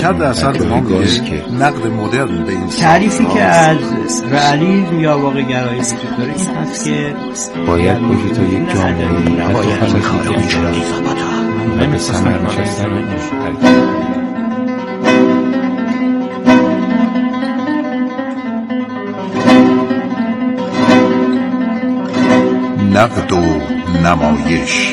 100% ما نقد مدرن به این تعریفی که از رئالیسم یا واقع‌گرایی وجود داره این هست که باید باشه تا یک جامعه نباید کار اونجوری و به ثمر نشستن نقد و نمایش.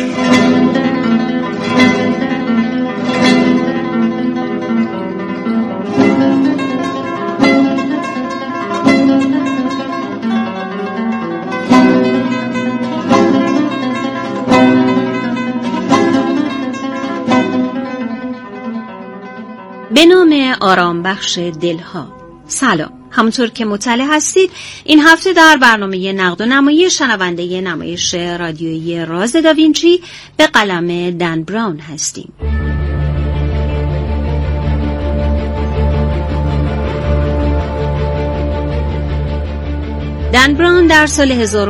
به نام آرام بخش دلها. سلام. همونطور که مطلع هستید این هفته در برنامه نقد و نمایش شنونده نمایش رادیویی راز داوینچی به قلم دن براون هستیم. دن براون در سال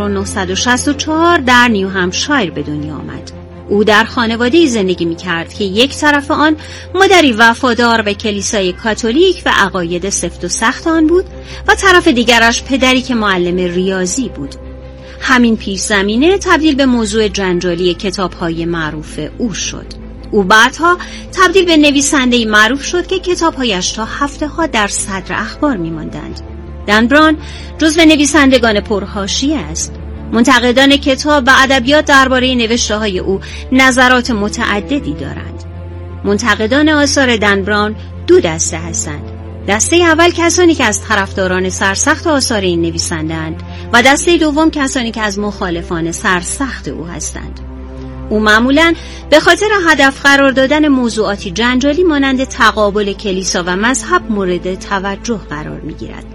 1964 در نیو همشایر به دنیا آمد. او در خانواده‌ای زندگی می‌کرد که یک طرف آن مادری وفادار به کلیسای کاتولیک و عقاید سفت و سخت آن بود و طرف دیگرش پدری که معلم ریاضی بود. همین پیش زمینه تبدیل به موضوع جنجالی کتاب‌های معروف او شد. او بعدها تبدیل به نویسنده‌ای معروف شد که کتاب‌هایش تا هفته‌ها در صدر اخبار می‌ماندند. دن براون جزو نویسندگان پرحاشیه است. منتقدان کتاب و ادبیات درباره نوشته‌های او نظرات متعددی دارند. منتقدان آثار دن براون دو دسته هستند. دسته اول کسانی که از طرفداران سرسخت آثار این نویسنده‌اند و دسته دوم کسانی که از مخالفان سرسخت او هستند. او معمولاً به خاطر هدف قرار دادن موضوعاتی جنجالی مانند تقابل کلیسا و مذهب مورد توجه قرار می‌گیرد.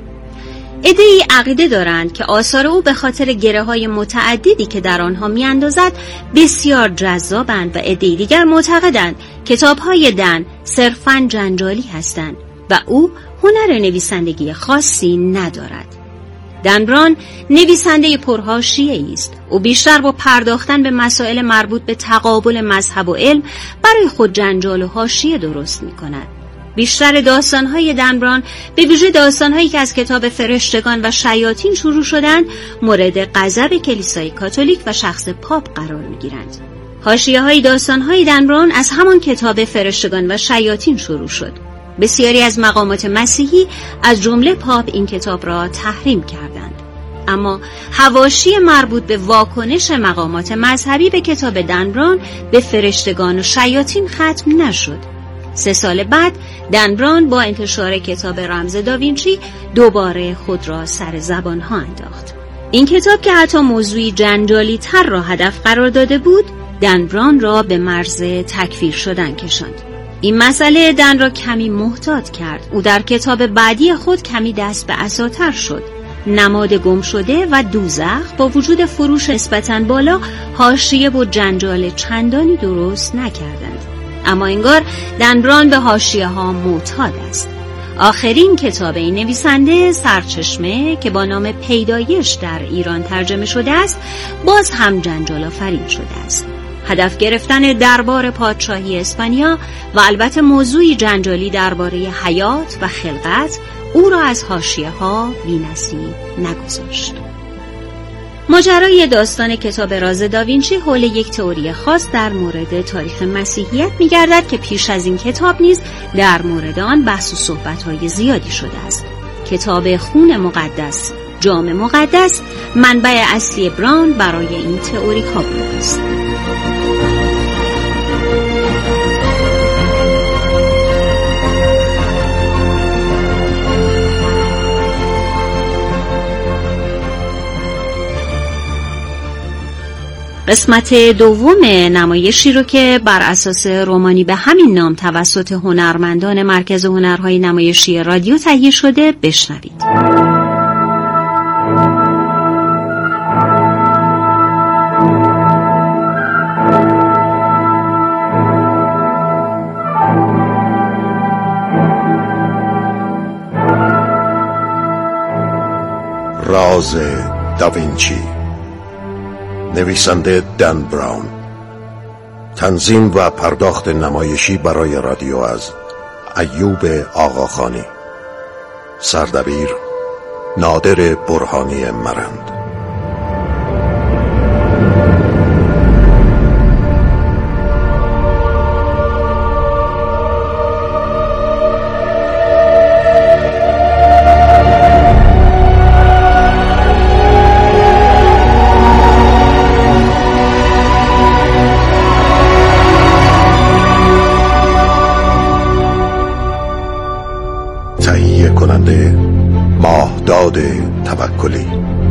عده‌ای عقیده دارند که آثار او به خاطر گره‌های متعددی که در آنها می‌اندازد بسیار جذابند و عده‌ای دیگر معتقدند کتاب‌های دن صرفاً جنجالی هستند و او هنر نویسندگی خاصی ندارد. دن براون نویسنده پرحاشیه‌ای است. او بیشتر با پرداختن به مسائل مربوط به تقابل مذهب و علم برای خود جنجال و حاشیه درست می‌کند. بیشتر داستان‌های دن براون به ویژه داستان‌هایی که از کتاب فرشتگان و شیاطین شروع شدند مورد غضب کلیسای کاتولیک و شخص پاپ قرار می‌گیرند. حاشیه‌های داستان‌های دن براون از همان کتاب فرشتگان و شیاطین شروع شد. بسیاری از مقامات مسیحی از جمله پاپ این کتاب را تحریم کردند. اما حواشی مربوط به واکنش مقامات مذهبی به کتاب دن براون به فرشتگان و شیاطین ختم نشد. 3 سال بعد دن براون با انتشار کتاب رمز داوینچی دوباره خود را سر زبانها انداخت. این کتاب که حتی موضوعی جنجالی تر را هدف قرار داده بود، دن براون را به مرز تکفیر شدن کشاند. این مسئله دن را کمی محتاط کرد. او در کتاب بعدی خود کمی دست به عصاتر شد. نماد گم شده و دوزخ با وجود فروش نسبتاً بالا حاشیه و جنجال چندانی درست نکردند. اما انگار دن براون به حاشیه‌ها معتاد است. آخرین کتاب این نویسنده سرچشمه که با نام پیدایش در ایران ترجمه شده است باز هم جنجال آفرین شده است. هدف گرفتن دربار پادشاهی اسپانیا و البته موضوعی جنجالی درباره حیات و خلقت او را از حاشیه‌ها بی‌نصیب نگذاشت. ماجرای داستان کتاب راز داوینچی حول یک تئوری خاص در مورد تاریخ مسیحیت می‌گردد که پیش از این کتاب نیز در مورد آن بحث و صحبت‌های زیادی شده است. کتاب خون مقدس، جام مقدس منبع اصلی براون برای این تئوری‌ها بوده است. قسمت دوم نمایشی رو که بر اساس رمانی به همین نام توسط هنرمندان مرکز هنرهای نمایشی رادیو تهیه شده بشنوید. راز داوینچی، نویسنده دن براون، تنظیم و پرداخت نمایشی برای رادیو از ایوب آقاخانی، سردبیر نادر برهانی مرند. تهیه کننده ماهداد توکلی.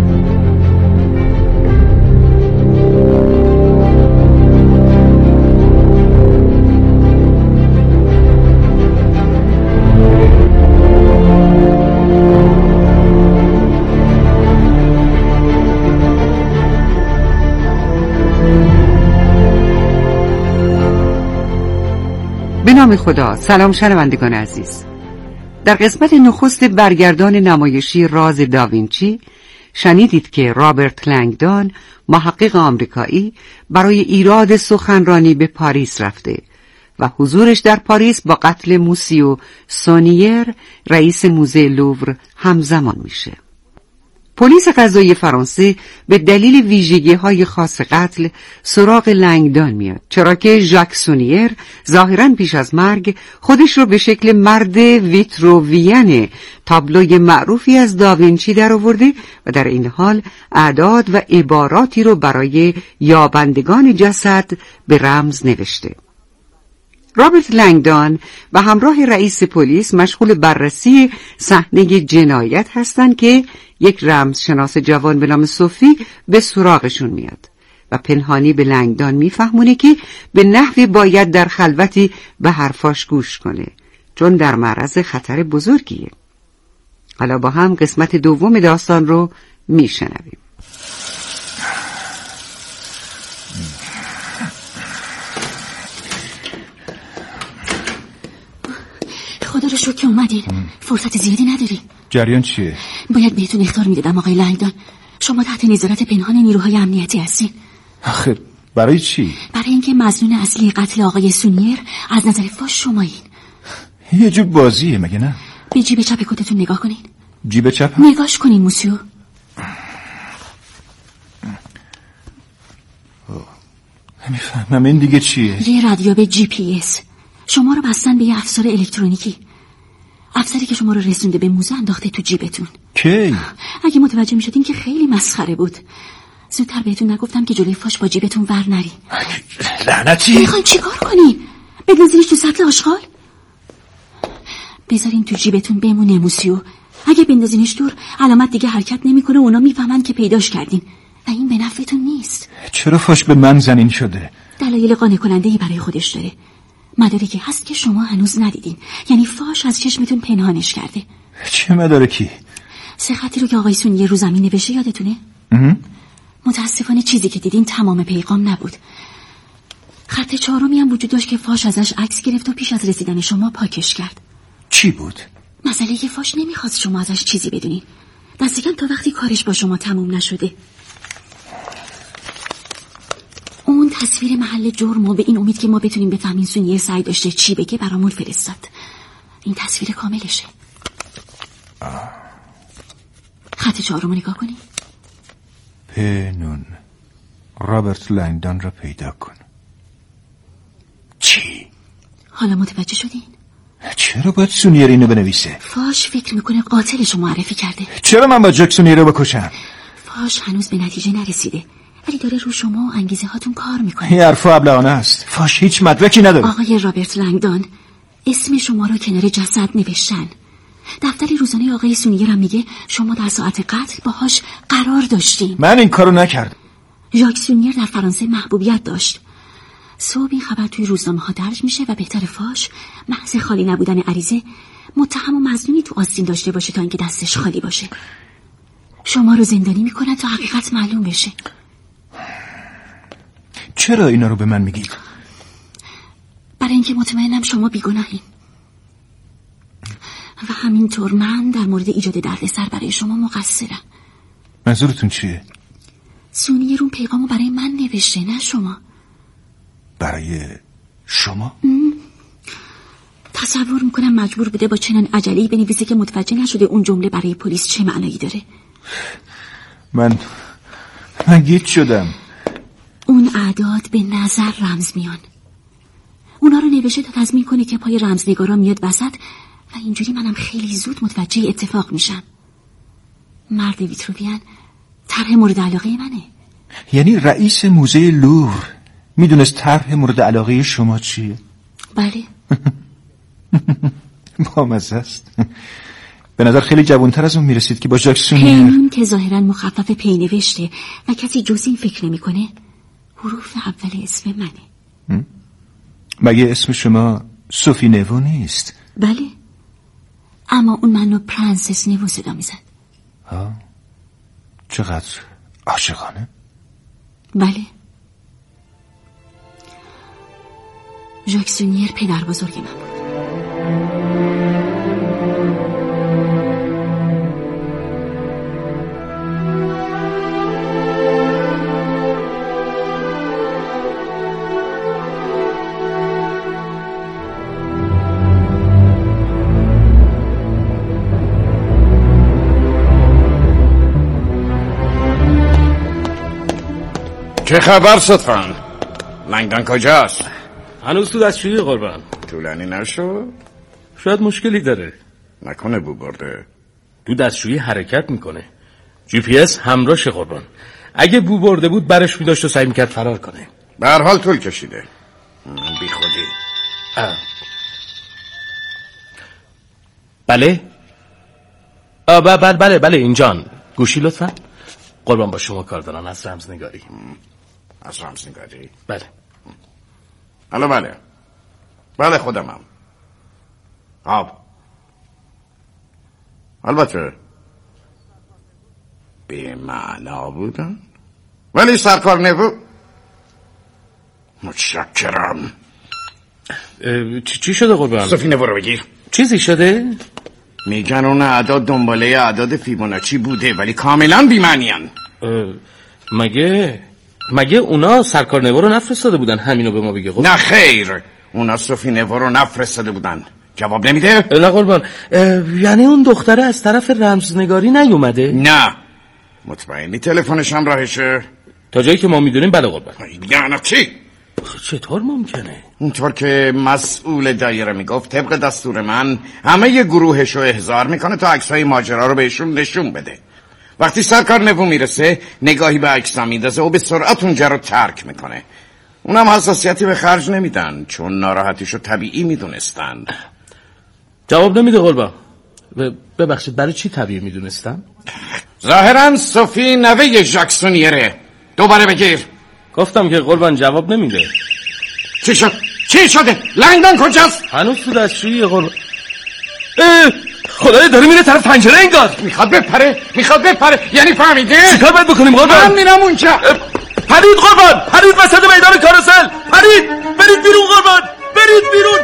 به نام خدا. سلام شنوندگان عزیز. در قسمت نخست برگردان نمایشی راز داوینچی شنیدید که رابرت لنگدان، محقق آمریکایی، برای ایراد سخنرانی به پاریس رفته و حضورش در پاریس با قتل موسیو سونیر، رئیس موزه لوور، همزمان میشه. پلیس قضایی فرانسه به دلیل ویژگی‌های خاص قتل سراغ لنگدان میاد، چرا که ژاک سونیر ظاهراً پیش از مرگ خودش رو به شکل مرد ویتروویین تابلوی معروفی از داوینچی در آورده و در این حال اعداد و عباراتی رو برای یابندگان جسد به رمز نوشته. رابرت لنگدان و همراه رئیس پلیس مشغول بررسی صحنه جنایت هستند که یک رمزشناس جوان به نام صوفی به سراغشون میاد و پنهانی به لنگدان میفهمونه که به نحوی باید در خلوتی به حرفاش گوش کنه، چون در معرض خطر بزرگیه. حالا با هم قسمت دوم داستان رو میشنویم. خدا رو شکر که اومدین. فرصت زیادی نداریم. جریان چیه؟ باید بهتون اخطار میدادم آقای لنگدان. شما تحت نظارت پنهان نیروهای امنیتی هستین. آخه برای چی؟ برای اینکه مظنون اصلی قتل آقای سونیر از نظر فاش شمایین. یه جور بازیه مگه نه؟ به جیب چپ کتتون نگاه کنین. جیب چپ؟ نگاش کنین موسیو. نمیفهمم این دیگه چیه؟ یه رادیو به GPS. شما رو بستن به یه افسر الکترونیکی. افسری که شما رو رسونده به موزه انداخته تو جیبتون. کی؟ اگه متوجه میشدین که خیلی مسخره بود. زودتر بهتون نگفتم که جلوی فاش با جیبتون ور نری. لعنتی. میخواین چیکار کنین؟ بندازینش تو سطل آشغال؟ بذارین تو جیبتون بمونه موسیو. اگه بندازینش دور علامت دیگه حرکت نمیکنه، اونا میفهمن که پیداش کردین و این به نفعتون نیست. چرا فاش به من زنین شده؟ دلایل قانع کننده‌ای برای خودش داره. مدارکی هست که شما هنوز ندیدین، یعنی فاش از چشمتون پنهانش کرده. چه مدارکی؟ سه خطی رو که آقای سونیر رو زمین نوشته یادتونه؟ متاسفانه چیزی که دیدین تمام پیغام نبود. خط چهارمی هم وجود داشت که فاش ازش عکس گرفت و پیش از رسیدن شما پاکش کرد. چی بود؟ مسئله که فاش نمیخواست شما ازش چیزی بدونین، دست کم تا وقتی کارش با شما تموم نشده. اون تصویر محل جرم و به این امید که ما بتونیم بفهمیم سونیر سعی داشته چی بگه برامون فرستاد. این تصویر کاملشه. خط چهارم رو نگاه کنی. پنون رابرت لنگدان را پیدا کن. چی؟ حالا متوجه شدین؟ چرا باید سونیر اینو بنویسه؟ فاش فکر میکنه قاتلش رو معرفی کرده. چرا من با جک سونیر رو بکشم؟ فاش هنوز به نتیجه نرسیده، ولی داره رو شما و انگیزه هاتون کار میکنه. این حرفا ابلهانه است. فاش هیچ مدرکی نداره. آقای رابرت لنگدان، اسم شما رو کنار جسد نوشتن. دفتر روزانه آقای سونیر هم میگه شما در ساعت قتل باهاش قرار داشتین. من این کارو نکردم. ژاک سونیر در فرانسه محبوبیت داشت. صبح این خبر توی روزنامه ها درج میشه و بهتر فاش محض خالی نبودن عریضه متهم و مظنونی تو آستین داشته باشه تا اینکه دستش خالی باشه. شما رو زندانی میکنن تا حقیقت معلوم بشه. چرا اینا رو به من میگید؟ برای اینکه مطمئنم شما بیگناهین و همینطور من در مورد ایجاد دردسر برای شما مقصرم. منظورتون چیه؟ سونیر اون پیغامو برای من نوشته، نه شما. برای شما؟ تصور میکنم مجبور بوده با چنان عجله‌ای بنویسه که متوجه نشده اون جمله برای پلیس چه معنایی داره. من گیج شدم. اون اعداد به نظر رمز میان. اونا رو نوشته تا تضمین کنه که پای رمزنگارا میاد وسط و اینجوری منم خیلی زود متوجه اتفاق میشم. مرد ویتروویان طرح مورد علاقه منه. یعنی رئیس موزه لوور میدونست طرح مورد علاقه شما چیه؟ بله. بامزه است. به نظر خیلی جوانتر از اون میرسید که با ژاک سونیر. پیمون که ظاهرا مخفف پی نوشته و کسی جز این فکر نمیکنه، حروف اول اسم منه. مگه اسم شما سوفی نوو نیست؟ بله، اما اون منو پرنسس نوو صدا میزد. چقدر عاشقانه. بله، ژاک سونیر پدر بزرگ من بود. چه خبر صدفان؟ لنگدان کجاست؟ هنوز تو دستشویی قربان. طولانی نشد؟ شاید مشکلی داره. نکنه بو برده؟ تو دستشویی حرکت میکنه. جی پی اس همراهش قربان. اگه بو برده بود برش میداشت و سعی میکرد فرار کنه. به هر حال طول کشیده. بی خودی. بله؟ بله اینجان. گوشی لطفا. قربان با شما کار دارن. از رمزنگاری. از رمزنگاری؟ بله. بله خودمم. البته بی معنا بودن، ولی سرکار نوو متشکرم. چی شده قربان؟ سوفی نوو رو بگیر. چیزی شده؟ میگن اون اعداد دنباله اعداد فیبوناچی بوده ولی کاملا بی معنیان. مگه اونا سرکار نوو رو نفرستاده بودن همینو به ما بگه قربان؟ نه خیر، اونا سوفی نوو رو نفرستاده بودن. جواب نمیده؟ نه قربان. یعنی اون دختره از طرف رمزنگاری نیومده؟ نه. مطمئنی تلفنش هم راهشه؟ تا جایی که ما میدونیم بله قربان. یعنی چی؟ چطور ممکنه؟ اونطور که مسئول دایره میگفت طبق دستور من همه گروهش رو احضار میکنه تا عکسای ماجرا رو بهشون نشون بده. وقتی سرکار نوو میرسه نگاهی به عکس‌ها میندازه و به سرعت اونجا رو ترک میکنه. اونم حساسیتی به خرج نمیدن چون ناراحتیشو طبیعی میدونستن. جواب نمیده قربان. ببخشید برای چی طبیعی میدونستن؟ ظاهرا سوفی نوه ژاک سونیره. دوباره بگیر. گفتم که قربان جواب نمیده. چی شده؟ لنگدان کجاست؟ هنوز تو دستشویی قربان. خدایا داره میره طرف پنجره انگار. میخواد بپره. یعنی فهمیده؟ چیکار باید بکنیم قربان؟ من میرم اونجا. پرید قربان، پرید وسط میدان کاروسل. برید بیرون قربان، برید بیرون.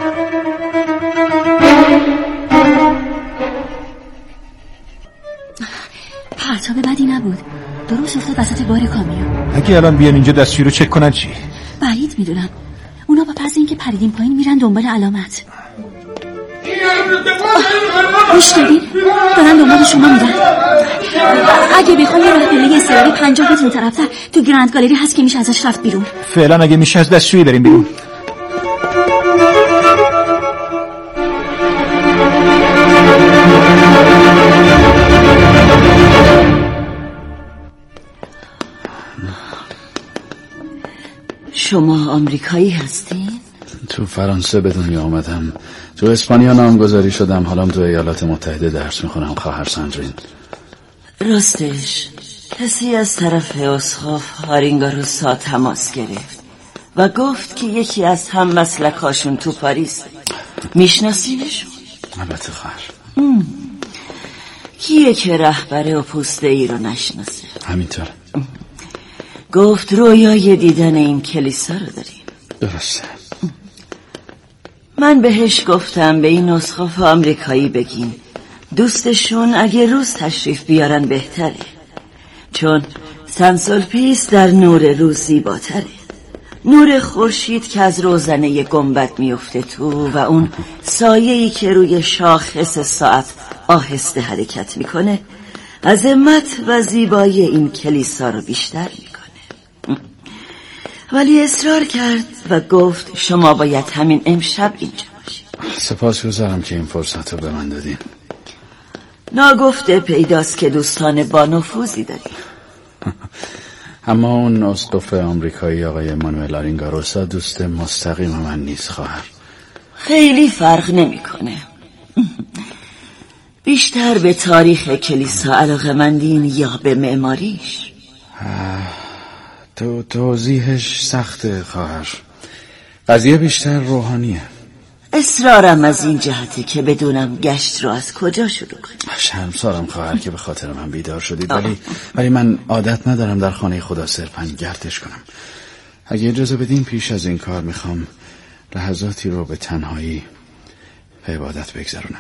پرتاب بدی نبود. درست افتاد وسط بار کامیون. اگه الان بیان اینجا دستشویی رو چک کنن چی؟ بعید میدونم. اونا با فرض اینکه پریدیم پایین میرن دنبال علامت. گوش دادین؟ دارن دنبال شما میرن. اگه بخوام یه راه پله اضطراری 50 متر طرفتر تو گرند گالری هست که میشه ازش رفت بیرون. فعلا اگه میشه از دستشویی بریم بیرون. شما آمریکایی هستین؟ تو فرانسه به دنیا آمدم، تو اسپانیا نامگذاری شدم، حالا تو ایالات متحده درس میخونم. خواهر ساندرین. راستش کسی از طرف اسقف هارینگاروسا تماس گرفت و گفت که یکی از هم مسلکاشون تو پاریس. میشناسینشون؟ البته خواهر. کیه که رهبر اپوسته ای رو نشناسه؟ همینطور. گفت رویای دیدن این کلیسا رو داریم. درسته. من بهش گفتم به این اسقف آمریکایی بگین دوستشون اگه روز تشریف بیارن بهتره، چون سنسولپیس در نور روز زیباتره. نور خورشید که از روزنه گنبد میفته تو و اون سایه‌ای که روی شاخص ساعت آهسته حرکت میکنه عظمت و زیبایی این کلیسا رو بیشتر میکنه. ولی اصرار کرد و گفت شما باید همین امشب اینجا باشید. سپاسگزارم که این فرصت رو به من دادین. ناگفته پیداست که دوستان با نفوذی داریم. اما اون اسقف آمریکایی آقای مانوئل آرینگاروسا دوست مستقیم من نیست خواهر. خیلی فرق نمیکنه. بیشتر به تاریخ کلیسا علاقه‌مندین یا به معماریش؟ توضیحش سخته خواهر. قضیه بیشتر روحانیه. اصرارم از این جهته که بدونم گشت رو از کجا شروع کنیم. شرمسارم خواهر که به خاطر من بیدار شدید، ولی من عادت ندارم در خانه خدا صرفاً گردش کنم. اگه اجازه بدین پیش از این کار میخوام لحظاتی رو به تنهایی به عبادت بگذرونم.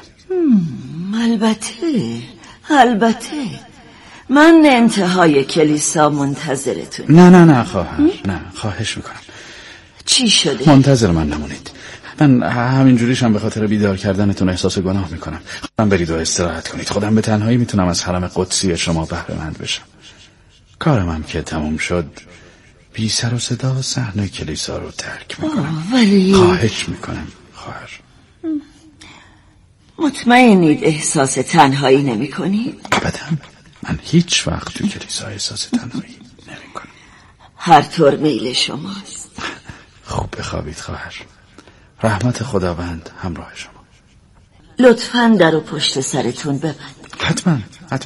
البته من انتهای کلیسا منتظرتون. نه خواهر، نه خواهش میکنم. چی شده؟ منتظر من نمونید. من همینجوریشم به خاطر بیدار کردنتون احساس گناه میکنم. خودم برید و استراحت کنید. خودم به تنهایی میتونم از حرم قدسی شما بهره مند بشم. کارم هم که تموم شد بی سر و صدا صحنه کلیسا رو ترک میکنم. ولی خواهش میکنم خواهر. مطمئنید احساس تنهایی نمی کنید؟ ابدا. من هیچ وقت تو کلیسا احساس تنهایی نمی کنم. هر طور میل شماست. خوب بخوابید خواهر. رحمت خداوند همراه شما. لطفاً در و پشت سرتون ببندید. حتما.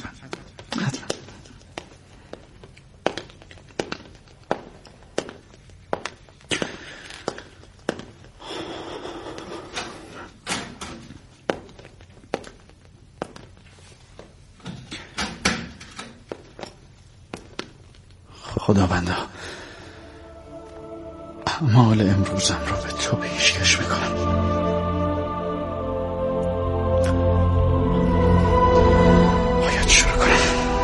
خداوندا، اعمال امروزم رو به تو پیشکش میکنم. باید شروع کنم.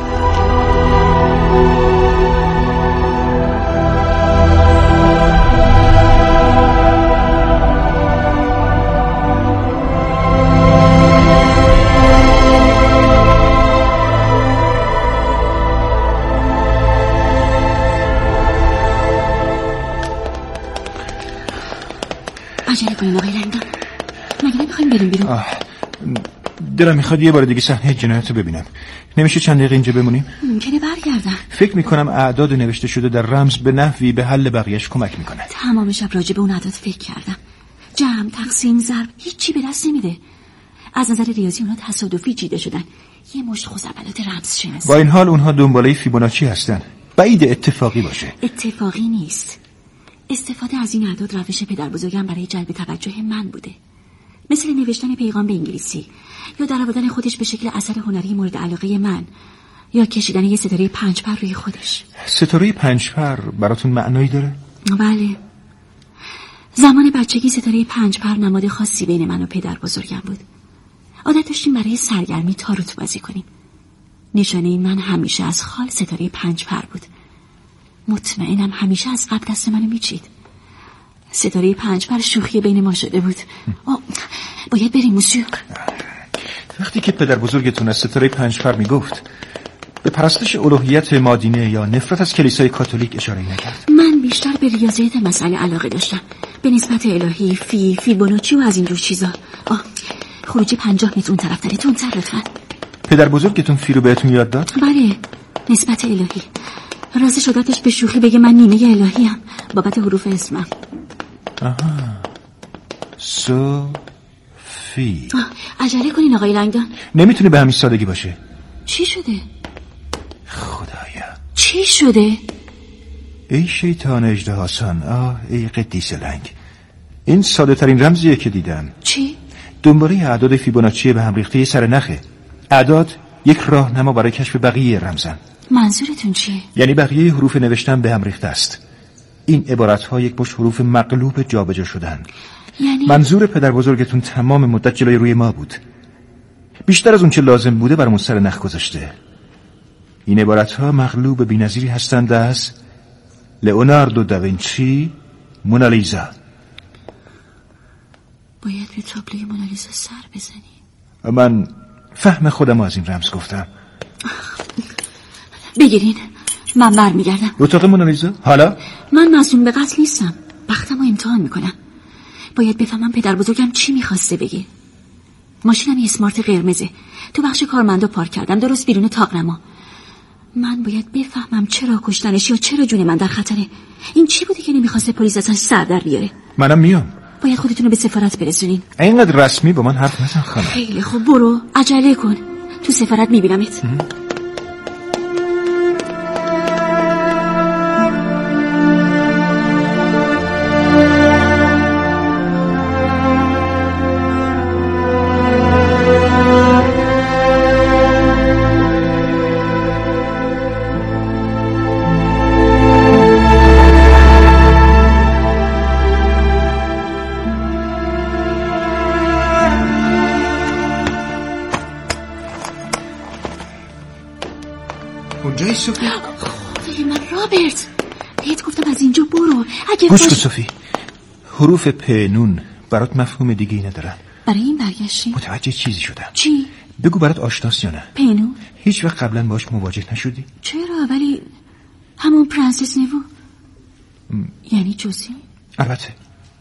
عجله کنین آقای لنگدان. مگه نمیخوایم بریم بیرون؟ دلم میخواد یه بار دیگه صحنه جنایت رو ببینم. نمیشه چند دقیقه اینجا بمونیم؟ ممکنه برگردم. فکر میکنم اعداد نوشته شده در رمز به نحوی به حل بقیهش کمک میکنه. تمام شب راجع به اون اعداد فکر کردم. جمع، تقسیم، ضرب هیچی به دست نمیده. از نظر ریاضی اونا تصادفی چیده شدن. یه مشت خزعبلات رمز شناسی. با این حال اونها دنباله فیبوناچی هستن. بعید اتفاقی باشه. اتفاقی نیست. استفاده از این اعداد روش پدر بزرگم برای جلب توجه من بوده. مثل نوشتن پیغام به انگلیسی یا درآوردن خودش به شکل اثر هنری مورد علاقه من یا کشیدن یه ستاره 5 پر روی خودش. ستاره 5 پر براتون معنایی داره؟ بله. زمان بچگی ستاره 5 پر نماد خاصی بین من و پدر بزرگم بود. عادت داشتیم برای سرگرمی تاروت بازی کنیم. نشانه من همیشه از خال ستاره 5 پر بود. مطمئنم همیشه از قبل دست منو میچید. ستاره 5 پر شوخی بین ما شده بود. باید بریم موسیو. وقتی که پدر بزرگتون از ستاره 5 پر میگفت به پرستش الوهیت مادینه یا نفرت از کلیسای کاتولیک اشاره نکرد؟ من بیشتر به ریاضیات مسئله علاقه داشتم، به نسبت الهی، فیبوناچی و از این جور چیزا. خروجی 50 متر اون طرف داره، تون تر لطفا. پدر بزرگتون فی رو بهتون یاد داد؟ بله، نسبت الهی. راضی شدتش به شوخی بگه من نیمه الهی ام بابت حروف اسمم. سوفی. عجله کنین آقای لنگدان. نمیتونه به همین سادگی باشه. چی شده؟ خدایا چی شده؟ ای شیطان اژدهاسان، ای قدیس لنگ، این ساده ترین رمزیه که دیدم. چی؟ دنباله اعداد فیبوناچی به هم ریخته سر نخه. اعداد یک راهنما برای کشف بقیه رمزن. منظورتون چیه؟ یعنی بقیه حروف نوشتن به هم ریخته است. این عبارت‌ها یک مشت حروف مقلوب جابجا شدن. یعنی منظور پدر بزرگتون تمام مدت جلوی روی ما بود. بیشتر از اون چه لازم بوده برامون سر نخ گذاشته. این عبارت‌ها مقلوب بی‌نظیری هستند از لئوناردو داوینچی، مونالیزا. باید به تابلوی مونالیزا سر بزنی. من فهم خودم از این رمز گفتم. بگیرین، من برمیگردم. اتاق مونالیزا؟ حالا؟ من معصوم به قتل نیستم. بختم رو امتحان میکنم. باید بفهمم پدر بزرگم چی میخواسته بگه. ماشینم یه اسمارت قرمزه. تو بخش کارمندا پارک کردم، درست بیرون طاق‌نما. من باید بفهمم چرا کشتنش یا چرا جون من در خطره. این چی بوده که نمیخواسته پلیس ازش سر در بیاره؟ منم میام. باید خودتون رو به سفارت برسونین. اینقدر رسمی با من حرف نزن خانم. خیلی خوب، برو عجله کن. تو سفارت میبینمت. اونجایی صوفی؟ خدای من رابرت، بهت گفتم از اینجا برو. اگه گوش کن صوفی، حروف پ نون برات مفهوم دیگه ای ندارن. برای این برگشتی؟ متوجه چیزی شدم. چی؟ بگو برات آشناست یا نه؟ پنون؟ هیچ وقت قبلا باش مواجه نشدی؟ چرا؟ ولی همون پرنسس نیوو. یعنی جوزی؟ البته.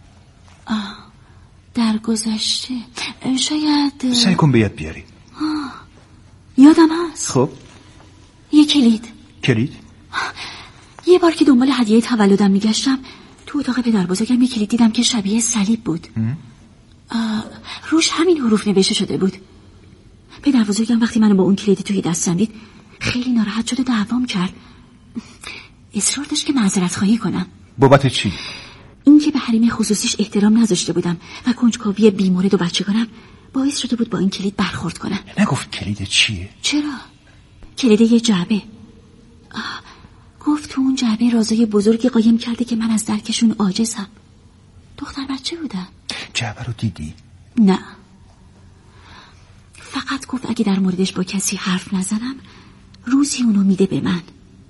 در گذشته شاید. سعی کن به یاد بیاری. یادم هست. خب یه کلید. کلید؟ یه بار که دنبال هدیه تولدم میگشتم تو اتاق پدر بزرگم یه کلید دیدم که شبیه صلیب بود. روش همین حروف نوشته شده بود. پدر بزرگم وقتی منو با اون کلید توی دستم دید خیلی ناراحت شد و دعوام کرد. اصرار داشت که معذرت خواهی کنم. بابت چی؟ این که به حریم خصوصیش احترام نذاشته بودم و کنجکاوی بیمورد و بچگانم باعث شده بود با این کلید برخورد کنم. نگفت کلید چیه؟ چرا؟ کلید یه جعبه. گفت تو اون جعبه رازای بزرگی قایم کرده که من از درکشون عاجزم. دختر بچه بودم. جعبه رو دیدی؟ نه، فقط گفت اگه در موردش با کسی حرف نزنم روزی اونو میده به من.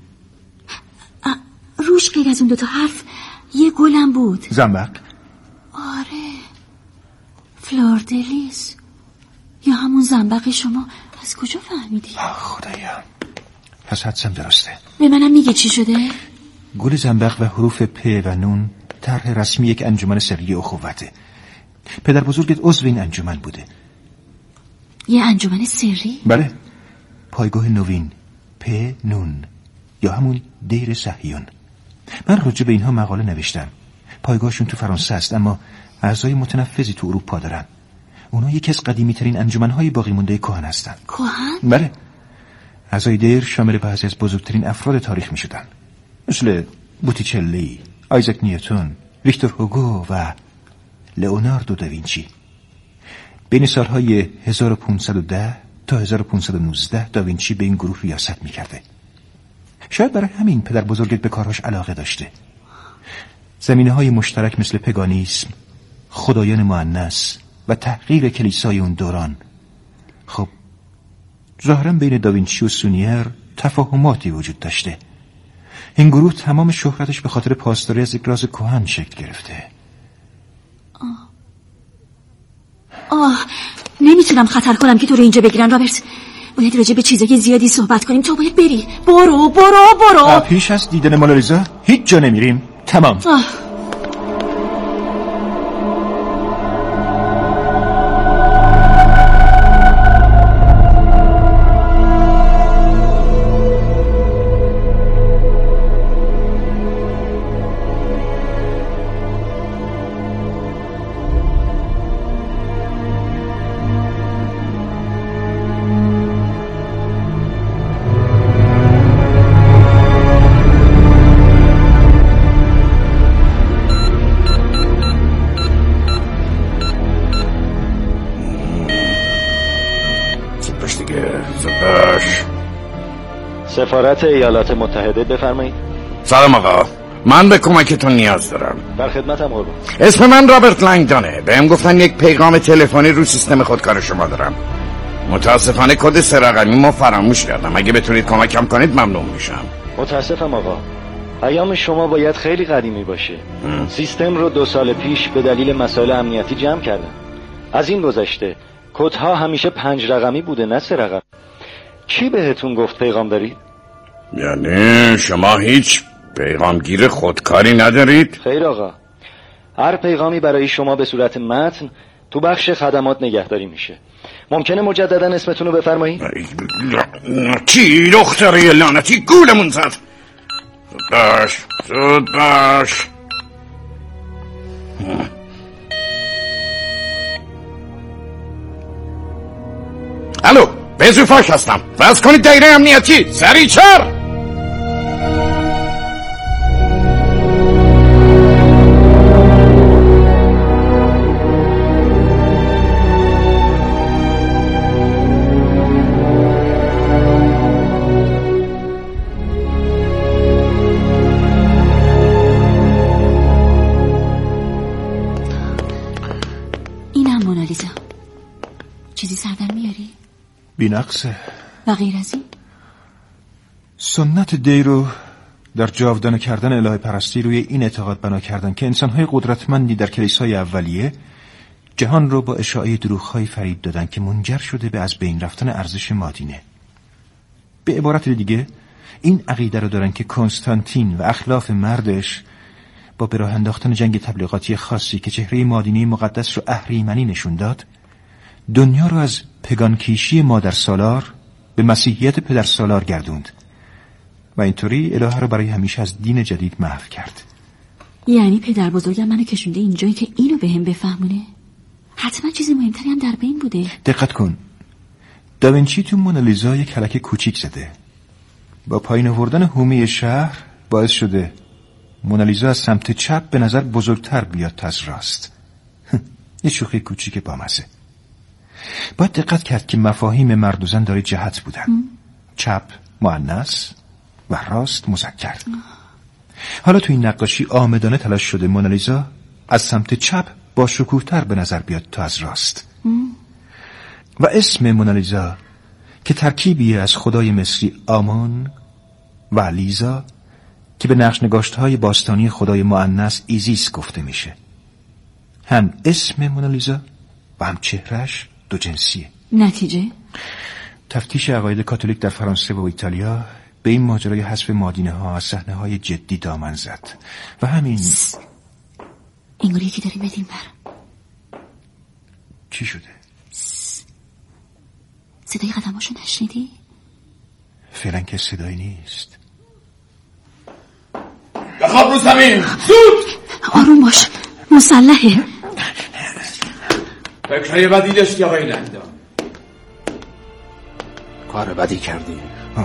روش غیر از اون دوتا حرف یه گلم بود. زنبق؟ آره، فلاردلیس. یا همون زنبق شما. از کجا فهمیدی؟ خدایا، پس حدسم درسته. به منم میگه چی شده؟ گل زنبق و حروف پ و نون طرح رسمی یک انجمن سری اخوته. پدر بزرگت عضو این انجمن بوده. یه انجمن سری؟ بله، پایگاه نوین پ نون یا همون دیر صهیون. من راجع به اینها مقاله نوشتم. پایگاهشون تو فرانسه است اما اعضای متنفذی تو اروپا دارن. اونا یکی از قدیمی ترین انجمنهای باقی مونده کهن هستن. کهن؟ بله، اعضای دیر شامل بعضی از بزرگترین افراد تاریخ می شدن، مثل بوتیچلی، آیزک نیوتن، ویکتور هوگو و لئوناردو داوینچی. بین سالهای 1510 تا 1519 داوینچی به این گروه ریاست می کرده. شاید برای همین پدر بزرگت به کارهاش علاقه داشته. زمینه‌های مشترک مثل پگانیسم، خدایان مؤنث و تحقیر کلیسای اون دوران. خب ظاهراً بین داوینچی و سونیر تفاهماتی وجود داشته. این گروه تمام شهرتش به خاطر پاسداری از یک راز کهن شکل گرفته. نمیتونم خطر کنم که تو رو اینجا بگیرن رابرت. باید راجع به چیزای زیادی صحبت کنیم. تو باید بری. برو. پیش از دیدن مونالیزا هیچ جا نمیریم. تمام. سفارت ایالات متحده، بفرمایید. سلام آقا، من به کمکتون نیاز دارم. در خدمتم قربان. اسم من رابرت لنگدانه. بهم گفتن یک پیغام تلفنی رو سیستم خودکار شما دارم. متاسفانه کد 3 رقمی ما فراموش کردم. اگه بتونید کمکم کنید ممنون میشم. متاسفم آقا، پیام شما باید خیلی قدیمی باشه. سیستم رو 2 سال پیش به دلیل مسائل امنیتی جمع کردن. از این گذشته کدها همیشه 5 رقمی بوده نه 3 رقم. کی بهتون گفت پیغام دارید؟ یعنی شما هیچ پیغامگیر خودکاری ندارید؟ خیر آقا، هر پیغامی برای شما به صورت متن تو بخش خدمات نگهداری میشه. ممکنه مجددا اسمتون رو بفرمایید؟ چی دختره لعنتی گولمون زد. زود باش الو، بزوفاش هستم. بس کنید دایره امنیتی سریع‌تر. بی‌نقصه. و غیر از این سنت دی رو در جاودانه کردن الهه پرستی روی این اعتقاد بنا کردن که انسان‌های قدرتمندی در کلیسای اولیه جهان رو با اشاعه دروغ‌های فریب دادن که منجر شده به از بین رفتن ارزش مادینه. به عبارت دیگه این عقیده رو دارن که کنستانتین و اخلاف مردش با به راه انداختن جنگ تبلیغاتی خاصی که چهره مادینه مقدس رو اهریمنی نشون داد، دنیا رو از پگانکیشی مادر سالار به مسیحیت پدر سالار گردوند و اینطوری الهه رو برای همیشه از دین جدید محو کرد. یعنی پدر بزرگم منو کشونده اینجایی که اینو بهم بفهمونه؟ حتما چیزی مهمتری هم در بین بوده. دقت کن، داوینچی تو مونالیزا یک کلک کوچیک زده. با پایین آوردن حومه شهر باعث شده مونالیزا از سمت چپ به نظر بزرگتر بیاد تا از راست. یه شوخی کوچیک بامزه. باید دقت کرد که مفاهیم مرد و زن داره جهت بودن. چپ مؤنث و راست مذکر. حالا تو این نقاشی آمدانه تلاش شده مونالیزا از سمت چپ با شکوه‌تر به نظر بیاد تا از راست. و اسم مونالیزا که ترکیبی از خدای مصری آمون و لیزا که به نقش نگاشت‌های باستانی خدای مؤنث ایزیس گفته میشه. هم اسم مونالیزا و هم چهرش دو جنسیه. نتیجه؟ تفتیش عقاید کاتولیک در فرانسه و ایتالیا به این ماجرای حذف مادینه ها از صحنه‌های جدی دامن زد و همین انگار یکی داریم بدیم بر. چی شده؟ صدای قدماشو نشنیدی؟ فعلا که صدایی نیست. بخواب رو زمین زود. آروم باش، مسلحه. فکرهای بدی داشتی آقای لندن. کار بدی کردی.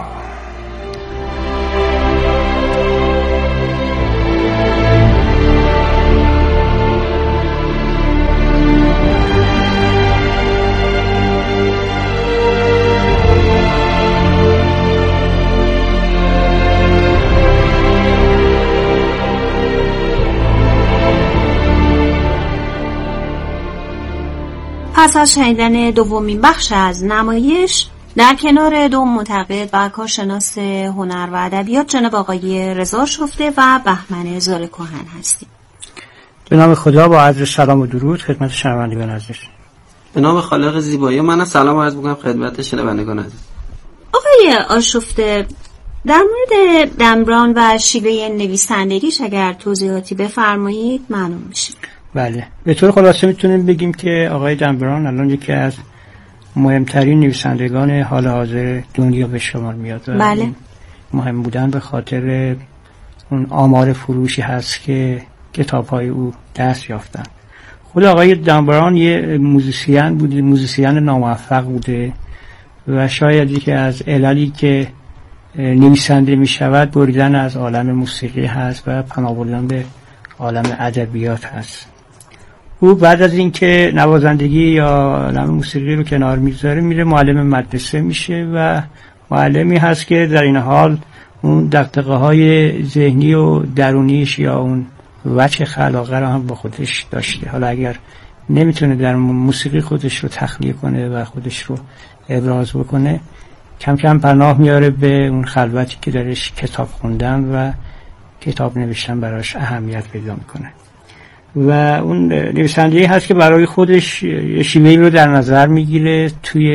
پس از شنیدن دومین بخش از نمایش در کنار دو منتقد و کارشناس هنر و ادبیات جناب آقای رضا شفته و بهمن زال کهن هستیم. به نام خدا با عرض سلام و درود خدمت شنوندگان عزیز. به نام خالق زیبایی من سلام عرض می‌کنم خدمت شنوندگان عزیز. آقای آشفته، در مورد دن براون و شیوه نویسندگیش اگر توضیحاتی بفرمایید ممنون میشیم. بله، به طور خلاصه میتونیم بگیم که آقای دن براون الان یکی از مهمترین نویسندگان حال حاضر دنیا به شمار میاد. بله. مهم بودن به خاطر اون آمار فروشی هست که کتاب‌های او دست یافتن. خود آقای دن براون یه موزیسین بوده، موزیسین ناموفق بوده و شاید یکی از عللی که نویسنده میشود بریدن از عالم موسیقی هست و پناه بردن به عالم ادبیات هست. او بعد از اینکه نوازندگی یا عالم موسیقی رو کنار میذاره میره معلم مدرسه میشه و معلمی هست که در این حال اون دغدغه های ذهنی و درونیش یا اون وجه خلاقه رو هم با خودش داشته. حالا اگر نمیتونه در موسیقی خودش رو تخلیه کنه و خودش رو ابراز بکنه، کم کم پناه میاره به اون خلوتی که درش کتاب خوندن و کتاب نوشتن براش اهمیت پیدا میکنه و اون نویسنده‌ای هست که برای خودش یه شیوهی رو در نظر میگیره توی